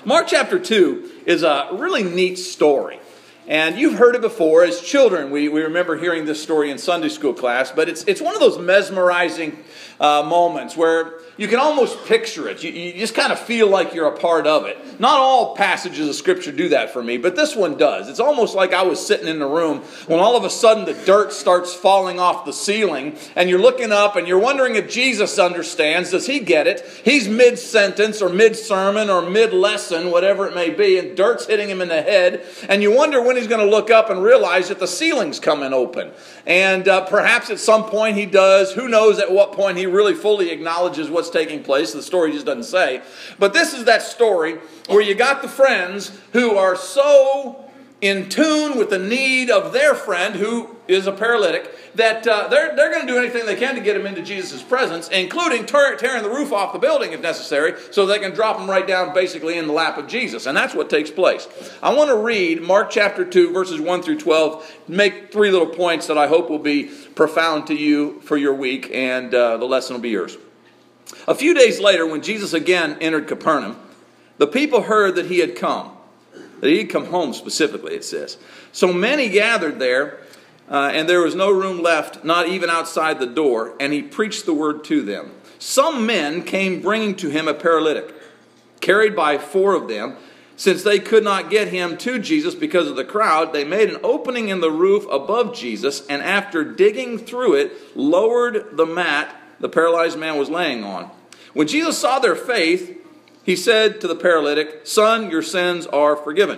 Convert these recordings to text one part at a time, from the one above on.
Mark chapter 2 is a really neat story. And you've heard it before. As children, we remember hearing this story in Sunday school class. But it's one of those mesmerizing moments where you can almost picture it. You just kind of feel like you're a part of it. Not all passages of Scripture do that for me, but this one does. It's almost like I was sitting in the room when all of a sudden the dirt starts falling off the ceiling, and you're looking up and you're wondering if Jesus understands. Does he get it? He's mid-sentence or mid-sermon or mid-lesson, whatever it may be, and dirt's hitting him in the head, and you wonder when he's going to look up and realize that the ceiling's coming open. And perhaps at some point he does. Who knows at what point he really fully acknowledges what's taking place. The story just doesn't say. But this is that story where you got the friends who are so in tune with the need of their friend who is a paralytic that they're going to do anything they can to get him into Jesus' presence, including tearing the roof off the building if necessary, so they can drop him right down basically in the lap of Jesus. And that's what takes place. I want to read Mark chapter 2, verses 1 through 12, make three little points that I hope will be profound to you for your week, and the lesson will be yours. A few days later, when Jesus again entered Capernaum, the people heard that he had come. That he had come home specifically, it says. So many gathered there, and there was no room left, not even outside the door, and he preached the word to them. Some men came bringing to him a paralytic, carried by four of them. Since they could not get him to Jesus because of the crowd, they made an opening in the roof above Jesus, and after digging through it, lowered the mat the paralyzed man was laying on. When Jesus saw their faith, he said to the paralytic, "Son, your sins are forgiven."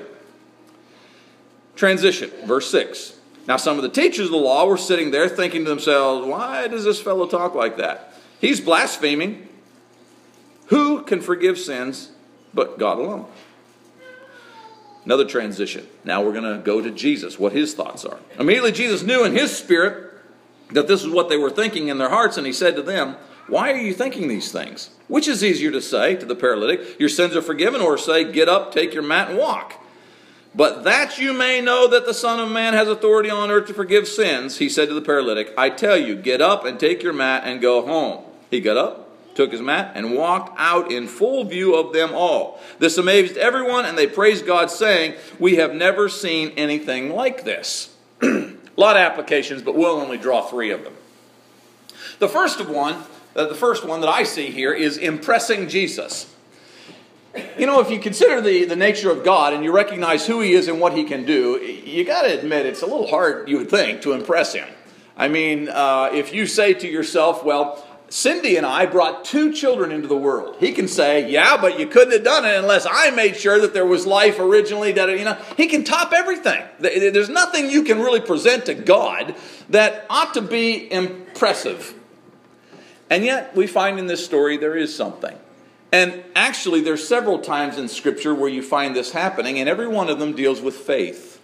Transition, verse 6. Now some of the teachers of the law were sitting there thinking to themselves, "Why does this fellow talk like that? He's blaspheming. Who can forgive sins but God alone?" Another transition. Now we're going to go to Jesus, what his thoughts are. Immediately Jesus knew in his spirit that this is what they were thinking in their hearts, and he said to them, "Why are you thinking these things? Which is easier to say to the paralytic, 'Your sins are forgiven,' or say, 'Get up, take your mat, and walk'? But that you may know that the Son of Man has authority on earth to forgive sins," he said to the paralytic, "I tell you, get up and take your mat and go home." He got up, took his mat, and walked out in full view of them all. This amazed everyone, and they praised God, saying, "We have never seen anything like this." A lot of applications, but we'll only draw three of them. The first one that I see here is impressing Jesus. You know, if you consider the nature of God and you recognize who he is and what he can do, you got to admit it's a little hard, you would think, to impress him. I mean, if you say to yourself, well, Cindy and I brought two children into the world. He can say, yeah, but you couldn't have done it unless I made sure that there was life originally. He can top everything. There's nothing you can really present to God that ought to be impressive. And yet, we find in this story there is something. And actually, there's several times in Scripture where you find this happening, and every one of them deals with faith.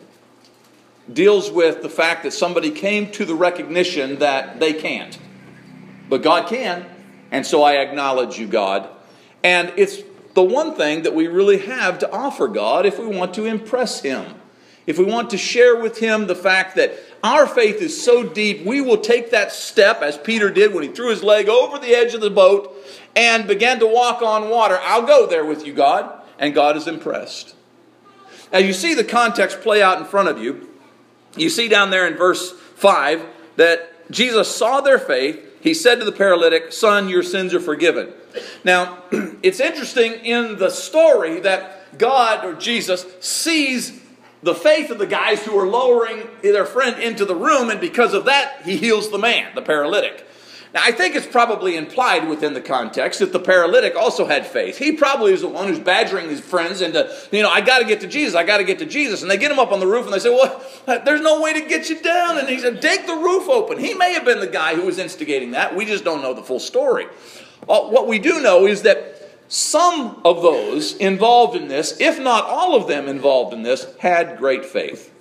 Deals with the fact that somebody came to the recognition that they can't. But God can, and so I acknowledge you, God. And it's the one thing that we really have to offer God if we want to impress him. If we want to share with him the fact that our faith is so deep, we will take that step, as Peter did when he threw his leg over the edge of the boat and began to walk on water. I'll go there with you, God. And God is impressed. As you see the context play out in front of you, you see down there in verse 5 that Jesus saw their faith. He said to the paralytic, "Son, your sins are forgiven." Now, it's interesting in the story that God, or Jesus, sees the faith of the guys who are lowering their friend into the room, and because of that, he heals the man, the paralytic. Now, I think it's probably implied within the context that the paralytic also had faith. He probably is the one who's badgering his friends into, I got to get to Jesus, I got to get to Jesus. And they get him up on the roof and they say, well, there's no way to get you down. And he said, take the roof open. He may have been the guy who was instigating that. We just don't know the full story. What we do know is that some of those involved in this, if not all of them involved in this, had great faith.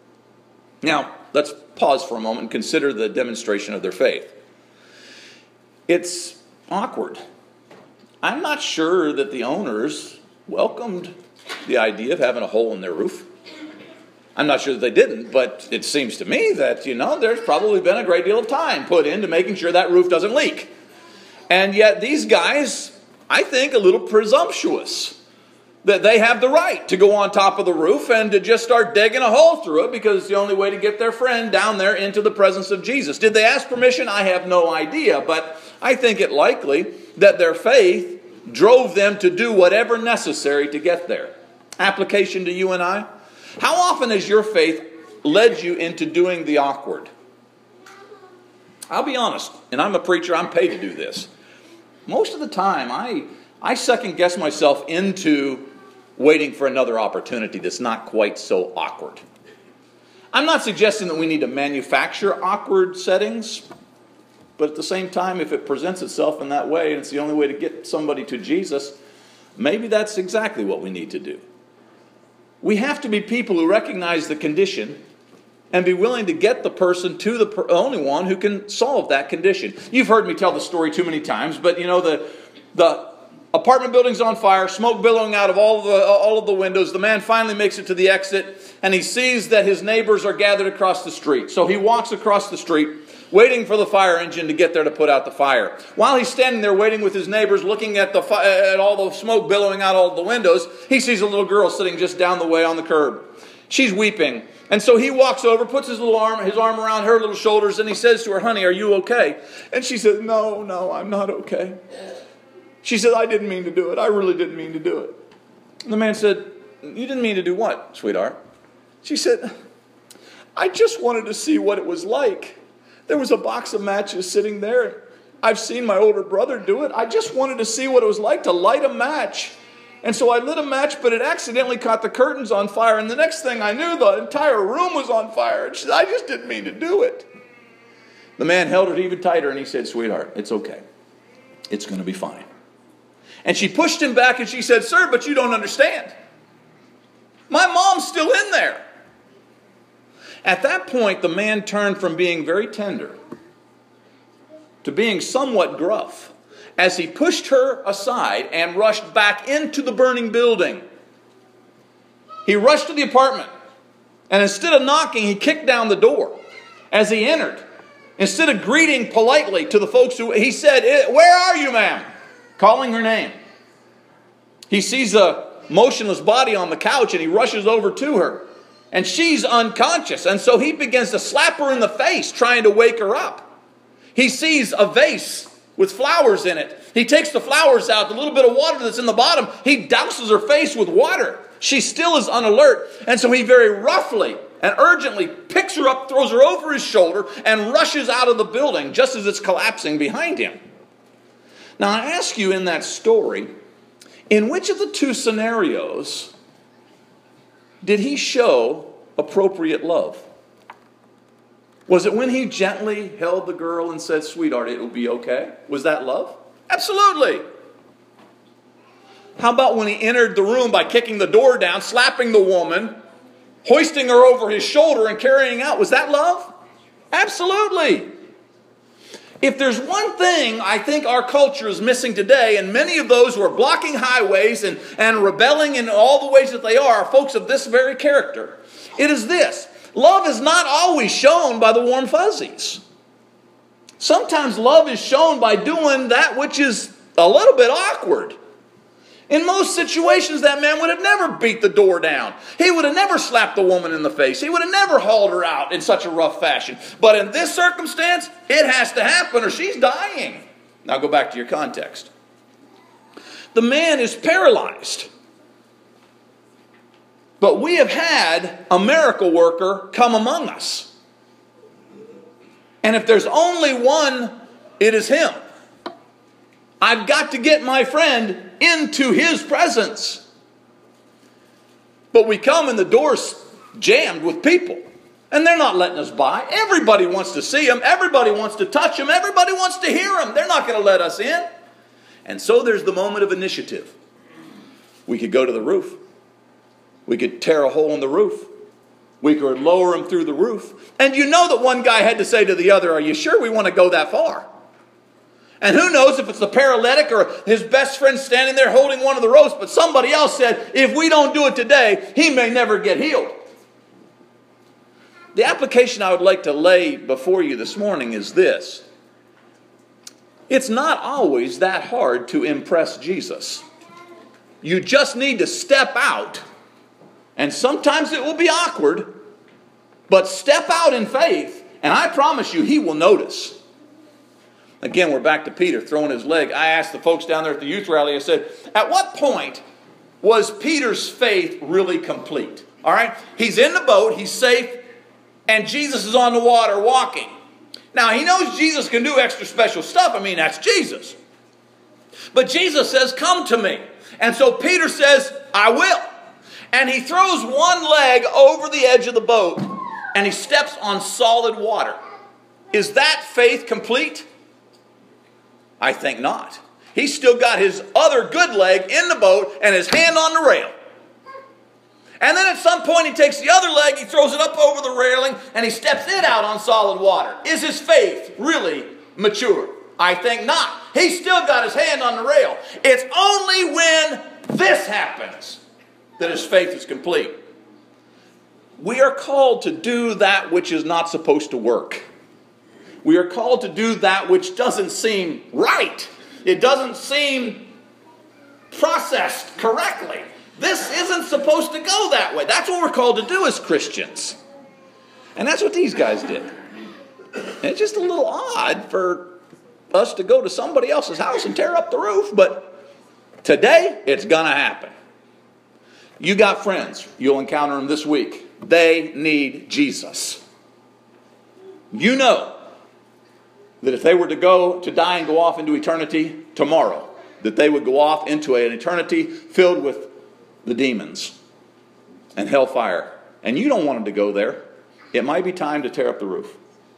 Now, let's pause for a moment and consider the demonstration of their faith. It's awkward. I'm not sure that the owners welcomed the idea of having a hole in their roof. I'm not sure that they didn't, but it seems to me that, there's probably been a great deal of time put into making sure that roof doesn't leak. And yet these guys, I think, a little presumptuous. that they have the right to go on top of the roof and to just start digging a hole through it because it's the only way to get their friend down there into the presence of Jesus. Did they ask permission? I have no idea, but I think it likely that their faith drove them to do whatever necessary to get there. Application to you and I. How often has your faith led you into doing the awkward? I'll be honest, and I'm a preacher, I'm paid to do this. Most of the time, I second guess myself into waiting for another opportunity that's not quite so awkward. I'm not suggesting that we need to manufacture awkward settings, but at the same time, if it presents itself in that way and it's the only way to get somebody to Jesus, maybe that's exactly what we need to do. We have to be people who recognize the condition and be willing to get the person to the only one who can solve that condition. You've heard me tell the story too many times, but you know, the apartment building's on fire, smoke billowing out of all of the windows. The man finally makes it to the exit, and he sees that his neighbors are gathered across the street. So he walks across the street, waiting for the fire engine to get there to put out the fire. While he's standing there waiting with his neighbors, looking at all the smoke billowing out all the windows, he sees a little girl sitting just down the way on the curb. She's weeping. And so he walks over, puts his arm around her little shoulders, and he says to her, "Honey, are you okay?" And she says, No, I'm not okay. She said, "I didn't mean to do it. I really didn't mean to do it." And the man said, "You didn't mean to do what, sweetheart?" She said, "I just wanted to see what it was like. There was a box of matches sitting there. I've seen my older brother do it. I just wanted to see what it was like to light a match. And so I lit a match, but it accidentally caught the curtains on fire. And the next thing I knew, the entire room was on fire." And she said, "I just didn't mean to do it." The man held her even tighter and he said, "Sweetheart, it's okay. It's going to be fine." And she pushed him back and she said, "Sir, but you don't understand. My mom's still in there." At that point, the man turned from being very tender to being somewhat gruff as he pushed her aside and rushed back into the burning building. He rushed to the apartment, and instead of knocking, he kicked down the door. As he entered, instead of greeting politely to the folks he said, "Where are you, ma'am?" calling her name. He sees a motionless body on the couch, and he rushes over to her. And she's unconscious, and so he begins to slap her in the face, trying to wake her up. He sees a vase with flowers in it. He takes the flowers out, the little bit of water that's in the bottom, he douses her face with water. She still is unalert, and so he very roughly and urgently picks her up, throws her over his shoulder, and rushes out of the building just as it's collapsing behind him. Now I ask you, in that story, in which of the two scenarios did he show appropriate love? Was it when he gently held the girl and said, "Sweetheart, it'll be okay"? Was that love? Absolutely. How about when he entered the room by kicking the door down, slapping the woman, hoisting her over his shoulder and carrying out? Was that love? Absolutely. If there's one thing I think our culture is missing today, and many of those who are blocking highways and rebelling in all the ways that they are folks of this very character, it is this: love is not always shown by the warm fuzzies. Sometimes love is shown by doing that which is a little bit awkward. In most situations, that man would have never beat the door down. He would have never slapped the woman in the face. He would have never hauled her out in such a rough fashion. But in this circumstance, it has to happen or she's dying. Now go back to your context. The man is paralyzed. But we have had a miracle worker come among us. And if there's only one, it is him. I've got to get my friend into his presence. But we come and the door's jammed with people. And they're not letting us by. Everybody wants to see him. Everybody wants to touch him. Everybody wants to hear him. They're not going to let us in. And so there's the moment of initiative. We could go to the roof. We could tear a hole in the roof. We could lower him through the roof. And you know that one guy had to say to the other, "Are you sure we want to go that far?" And who knows if it's the paralytic or his best friend standing there holding one of the ropes, but somebody else said, "If we don't do it today, he may never get healed." The application I would like to lay before you this morning is this: it's not always that hard to impress Jesus. You just need to step out. And sometimes it will be awkward, but step out in faith, and I promise you, he will notice. Again, we're back to Peter throwing his leg. I asked the folks down there at the youth rally, I said, at what point was Peter's faith really complete? All right? He's in the boat, he's safe, and Jesus is on the water walking. Now, he knows Jesus can do extra special stuff. I mean, that's Jesus. But Jesus says, come to me. And so Peter says, I will. And he throws one leg over the edge of the boat, and he steps on solid water. Is that faith complete? I think not. He's still got his other good leg in the boat and his hand on the rail. And then at some point he takes the other leg, he throws it up over the railing, and he steps it out on solid water. Is his faith really mature? I think not. He's still got his hand on the rail. It's only when this happens that his faith is complete. We are called to do that which is not supposed to work. We are called to do that which doesn't seem right. It doesn't seem processed correctly. This isn't supposed to go that way. That's what we're called to do as Christians. And that's what these guys did. And it's just a little odd for us to go to somebody else's house and tear up the roof, but today it's going to happen. You got friends. You'll encounter them this week. They need Jesus. You know that if they were to go to die and go off into eternity tomorrow, that they would go off into an eternity filled with the demons and hellfire. And you don't want them to go there. It might be time to tear up the roof.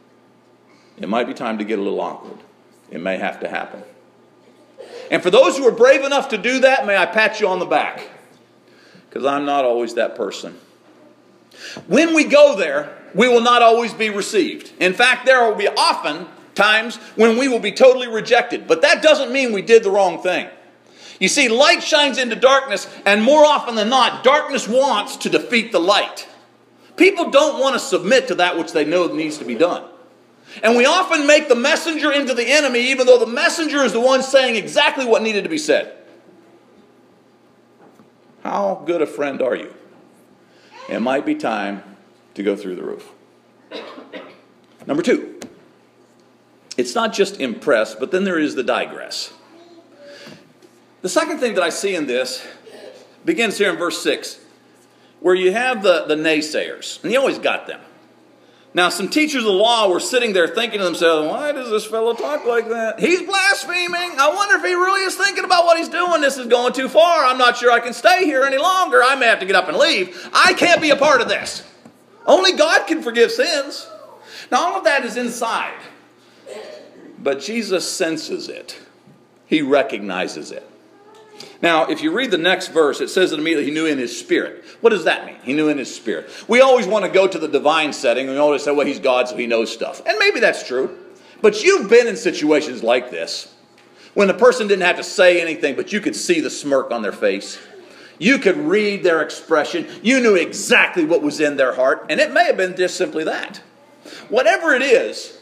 It might be time to get a little awkward. It may have to happen. And for those who are brave enough to do that, may I pat you on the back. Because I'm not always that person. When we go there, we will not always be received. In fact, there will be often times when we will be totally rejected. But that doesn't mean we did the wrong thing. You see, light shines into darkness, and more often than not, darkness wants to defeat the light. People don't want to submit to that which they know needs to be done. And we often make the messenger into the enemy, even though the messenger is the one saying exactly what needed to be said. How good a friend are you? It might be time to go through the roof. Number 2. It's not just impress, but then there is the digress. The second thing that I see in this begins here in verse 6, where you have the naysayers, and you always got them. Now, some teachers of the law were sitting there thinking to themselves, why does this fellow talk like that? He's blaspheming. I wonder if he really is thinking about what he's doing. This is going too far. I'm not sure I can stay here any longer. I may have to get up and leave. I can't be a part of this. Only God can forgive sins. Now, all of that is inside. But Jesus senses it. He recognizes it. Now, if you read the next verse, it says that immediately he knew in his spirit. What does that mean? He knew in his spirit. We always want to go to the divine setting. We always say, well, he's God, so he knows stuff. And maybe that's true. But you've been in situations like this, when the person didn't have to say anything, but you could see the smirk on their face. You could read their expression. You knew exactly what was in their heart. And it may have been just simply that. Whatever it is,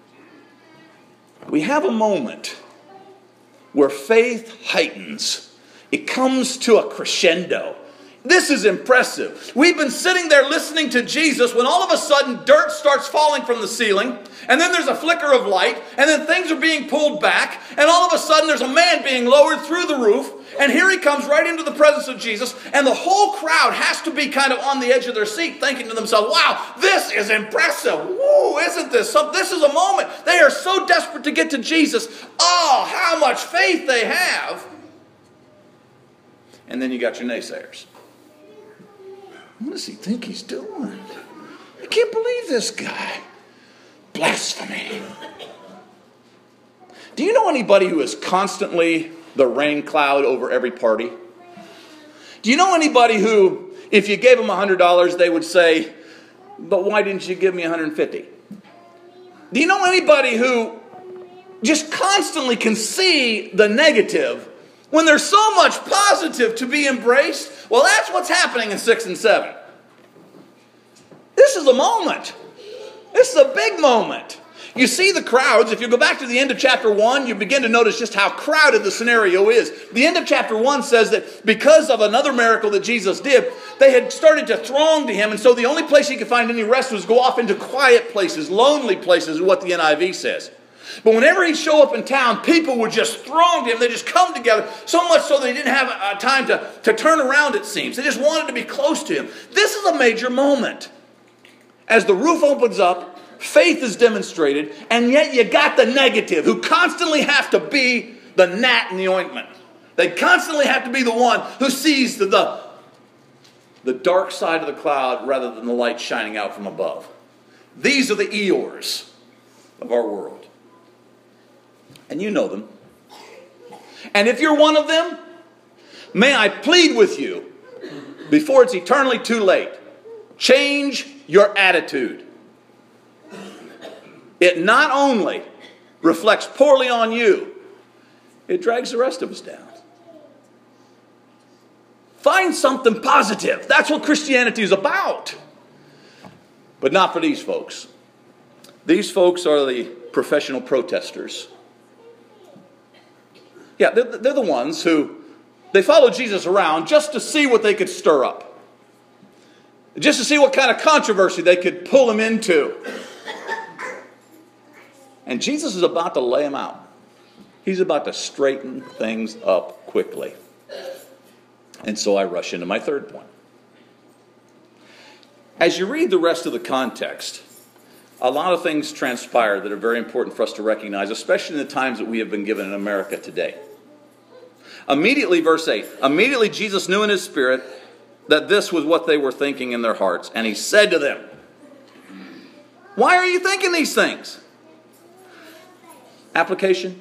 we have a moment where faith heightens. It comes to a crescendo. This is impressive. We've been sitting there listening to Jesus when all of a sudden dirt starts falling from the ceiling, and then there's a flicker of light, and then things are being pulled back, and all of a sudden there's a man being lowered through the roof, and here he comes right into the presence of Jesus, and the whole crowd has to be kind of on the edge of their seat thinking to themselves, wow, this is impressive. Woo, isn't this something? This is a moment. They are so desperate to get to Jesus. Oh, how much faith they have. And then you got your naysayers. What does he think he's doing? I can't believe this guy. Blasphemy. Do you know anybody who is constantly the rain cloud over every party? Do you know anybody who, if you gave them $100, they would say, but why didn't you give me $150? Do you know anybody who just constantly can see the negative when there's so much positive to be embraced? Well, that's what's happening in 6 and 7. This is a moment. This is a big moment. You see the crowds. If you go back to the end of chapter 1, you begin to notice just how crowded the scenario is. The end of chapter 1 says that because of another miracle that Jesus did, they had started to throng to him, and so the only place he could find any rest was go off into quiet places, lonely places is what the NIV says. But whenever he'd show up in town, people would just throng to him. They just come together, so much so they didn't have time to turn around, it seems. They just wanted to be close to him. This is a major moment. As the roof opens up, faith is demonstrated, and yet you got the negative, who constantly have to be the gnat in the ointment. They constantly have to be the one who sees the dark side of the cloud rather than the light shining out from above. These are the Eeyores of our world. And you know them. And if you're one of them, may I plead with you, before it's eternally too late, change your attitude. It not only reflects poorly on you, it drags the rest of us down. Find something positive. That's what Christianity is about. But not for these folks. These folks are the professional protesters. Yeah, they're the ones who, they followed Jesus around just to see what they could stir up. Just to see what kind of controversy they could pull him into. And Jesus is about to lay them out. He's about to straighten things up quickly. And so I rush into my third point. As you read the rest of the context, a lot of things transpire that are very important for us to recognize, especially in the times that we have been given in America today. Immediately, verse 8, immediately Jesus knew in his spirit that this was what they were thinking in their hearts. And he said to them, why are you thinking these things? Application.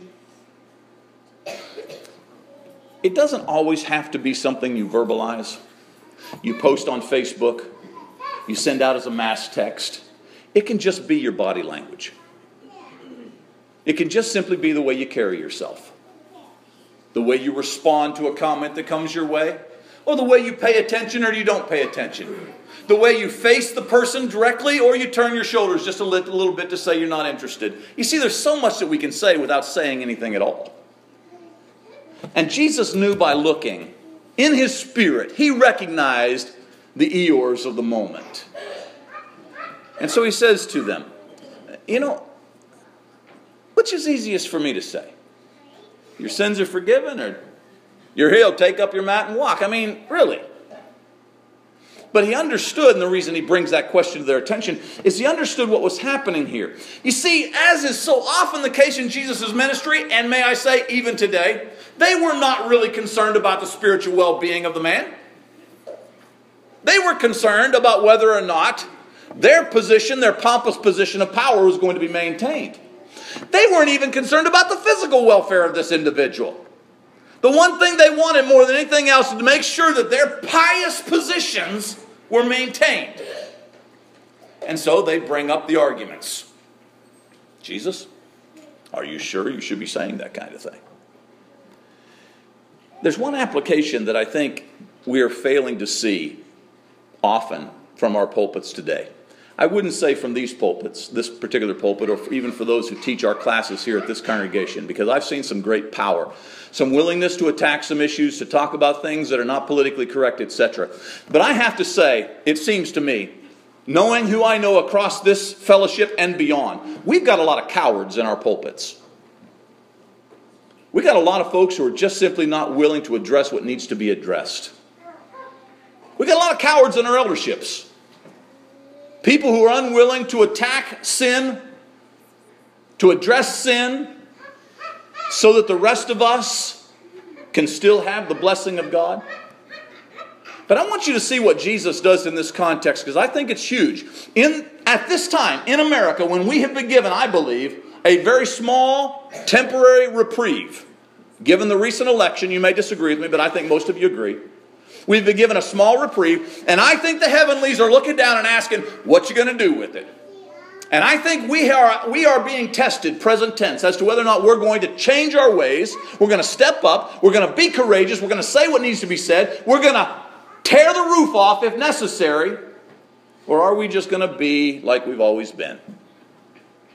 It doesn't always have to be something you verbalize. You post on Facebook. You send out as a mass text. It can just be your body language. It can just simply be the way you carry yourself. The way you respond to a comment that comes your way. Or the way you pay attention or you don't pay attention. The way you face the person directly or you turn your shoulders just a little bit to say you're not interested. You see, there's so much that we can say without saying anything at all. And Jesus knew by looking, in his spirit, he recognized the Eeyores of the moment. And so he says to them, which is easiest for me to say? Your sins are forgiven, or you're healed, take up your mat and walk? I mean, really. But he understood, and the reason he brings that question to their attention is he understood what was happening here. You see, as is so often the case in Jesus' ministry, and may I say even today, they were not really concerned about the spiritual well-being of the man. They were concerned about whether or not their position, their pompous position of power was going to be maintained. They weren't even concerned about the physical welfare of this individual. The one thing they wanted more than anything else was to make sure that their pious positions were maintained. And so they bring up the arguments. Jesus, are you sure you should be saying that kind of thing? There's one application that I think we are failing to see often from our pulpits today. I wouldn't say from these pulpits, this particular pulpit, or even for those who teach our classes here at this congregation, because I've seen some great power, some willingness to attack some issues, to talk about things that are not politically correct, etc. But I have to say, it seems to me, knowing who I know across this fellowship and beyond, we've got a lot of cowards in our pulpits. We've got a lot of folks who are just simply not willing to address what needs to be addressed. We've got a lot of cowards in our elderships. People who are unwilling to attack sin, to address sin, so that the rest of us can still have the blessing of God. But I want you to see what Jesus does in this context, because I think it's huge. At this time, in America, when we have been given, I believe, a very small, temporary reprieve, given the recent election, you may disagree with me, but I think most of you agree. We've been given a small reprieve, and I think the heavenlies are looking down and asking, what you going to do with it? And I think we are being tested, present tense, as to whether or not we're going to change our ways. We're going to step up. We're going to be courageous. We're going to say what needs to be said. We're going to tear the roof off if necessary. Or are we just going to be like we've always been?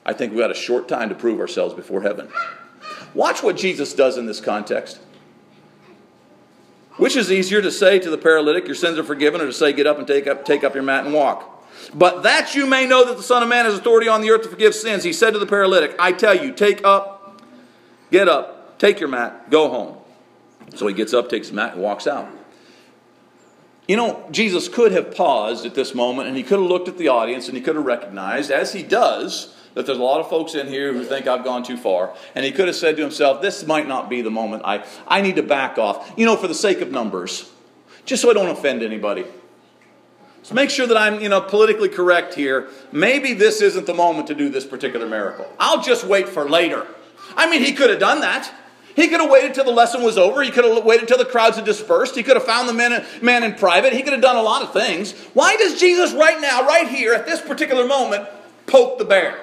I think we've got a short time to prove ourselves before heaven. Watch what Jesus does in this context. Which is easier, to say to the paralytic, your sins are forgiven, or to say, get up and take up your mat and walk? But that you may know that the Son of Man has authority on the earth to forgive sins, he said to the paralytic, I tell you, get up, take your mat, go home. So he gets up, takes his mat, and walks out. You know, Jesus could have paused at this moment, and he could have looked at the audience, and he could have recognized, as he does, that there's a lot of folks in here who think I've gone too far. And he could have said to himself, this might not be the moment. I need to back off, for the sake of numbers, just so I don't offend anybody. So make sure that I'm, politically correct here. Maybe this isn't the moment to do this particular miracle. I'll just wait for later. He could have done that. He could have waited till the lesson was over. He could have waited till the crowds had dispersed. He could have found the man in private. He could have done a lot of things. Why does Jesus right now, right here, at this particular moment, poke the bear?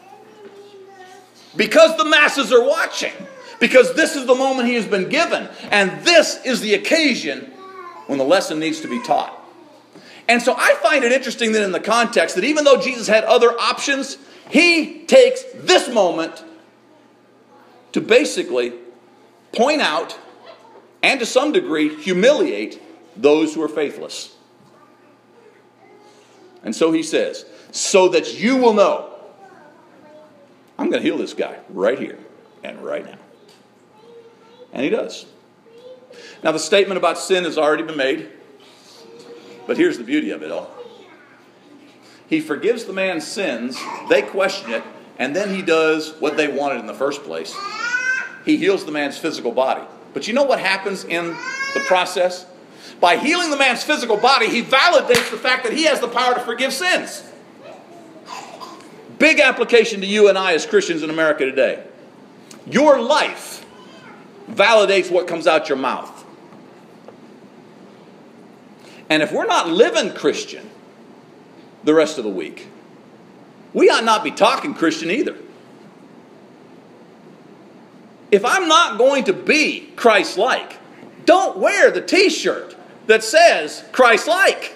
Because the masses are watching. Because this is the moment he has been given. And this is the occasion when the lesson needs to be taught. And so I find it interesting that in the context that even though Jesus had other options, he takes this moment to basically point out and to some degree humiliate those who are faithless. And so he says, so that you will know, I'm going to heal this guy right here and right now. And he does. Now the statement about sin has already been made. But here's the beauty of it all. He forgives the man's sins, they question it, and then he does what they wanted in the first place. He heals the man's physical body. But you know what happens in the process? By healing the man's physical body, he validates the fact that he has the power to forgive sins. Big application to you and I as Christians in America today. Your life validates what comes out your mouth. And if we're not living Christian the rest of the week, we ought not be talking Christian either. If I'm not going to be Christ-like, don't wear the t-shirt that says Christ-like.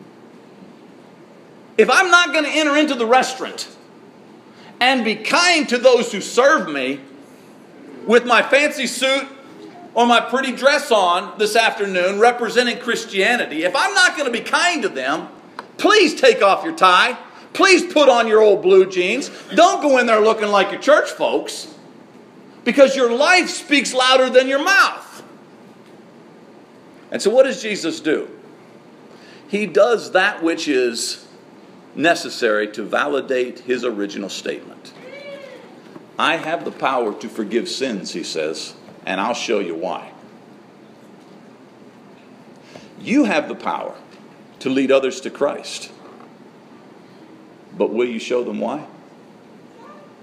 If I'm not going to enter into the restaurant and be kind to those who serve me with my fancy suit or my pretty dress on this afternoon representing Christianity, if I'm not going to be kind to them, please take off your tie. Please put on your old blue jeans. Don't go in there looking like your church folks, because your life speaks louder than your mouth. And so what does Jesus do? He does that which is necessary to validate his original statement. I have the power to forgive sins, he says, and I'll show you why. You have the power to lead others to Christ. But will you show them why?